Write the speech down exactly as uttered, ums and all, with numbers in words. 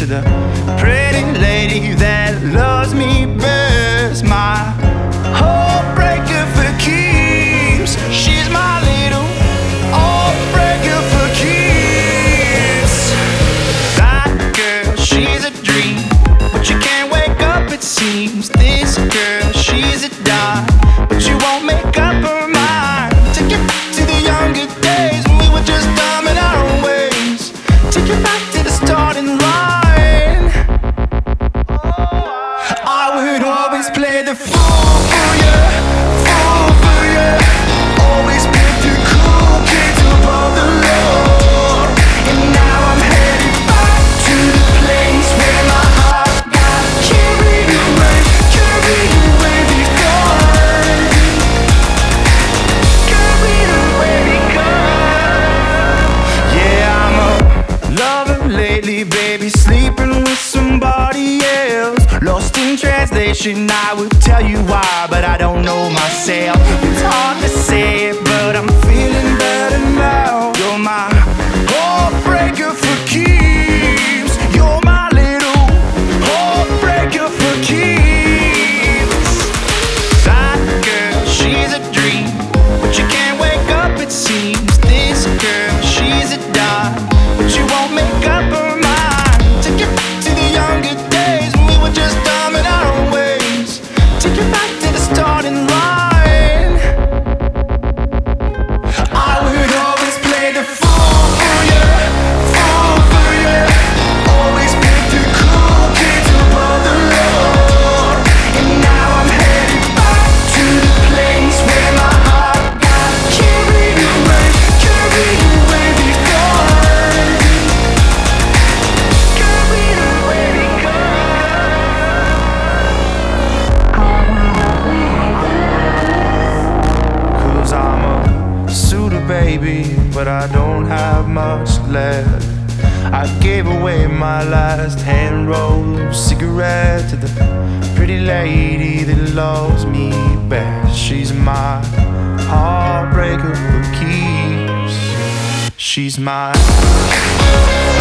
the pretty lady that loves me best. My heartbreaker for keeps. She's my little heartbreaker for keeps. That girl, she's a dream, but you can't wake up, it seems. This girl, she's a dime, but you won't make up her mind. Take it back to the younger days when we were just dumb in our own ways. Take it back to the starting line. I would always play the fool for you, fool for you. Always pick the cool kids above the law. And now I'm headed back to the place where my heart got carried away, carried away because, carried away because. Yeah, I'm a lover lately, baby, sleeping with somebody else. Lost in translation, I would tell you why, but I don't know myself. It's hard to say it, but I'm feeling better now. You're my heartbreaker for keeps. You're my little heartbreaker for keeps. That girl, she's a dream, but you can't wake up, it seems. This girl, she's a dime, but you won't make up her mind. Take it back to the younger days when we were just dumb in our own ways. Take it back to the starting line. I would always play the fool for you, fool for you. Always pick the cool kids above the law. And now I'm headed back to the place where my heart got carried away, carried away because, carried away because. Cause I'm a suitor, baby, but I don't have much left. I gave away my last hand rolled cigarette to the pretty lady that loves me best. She's my heartbreaker for keeps. She's my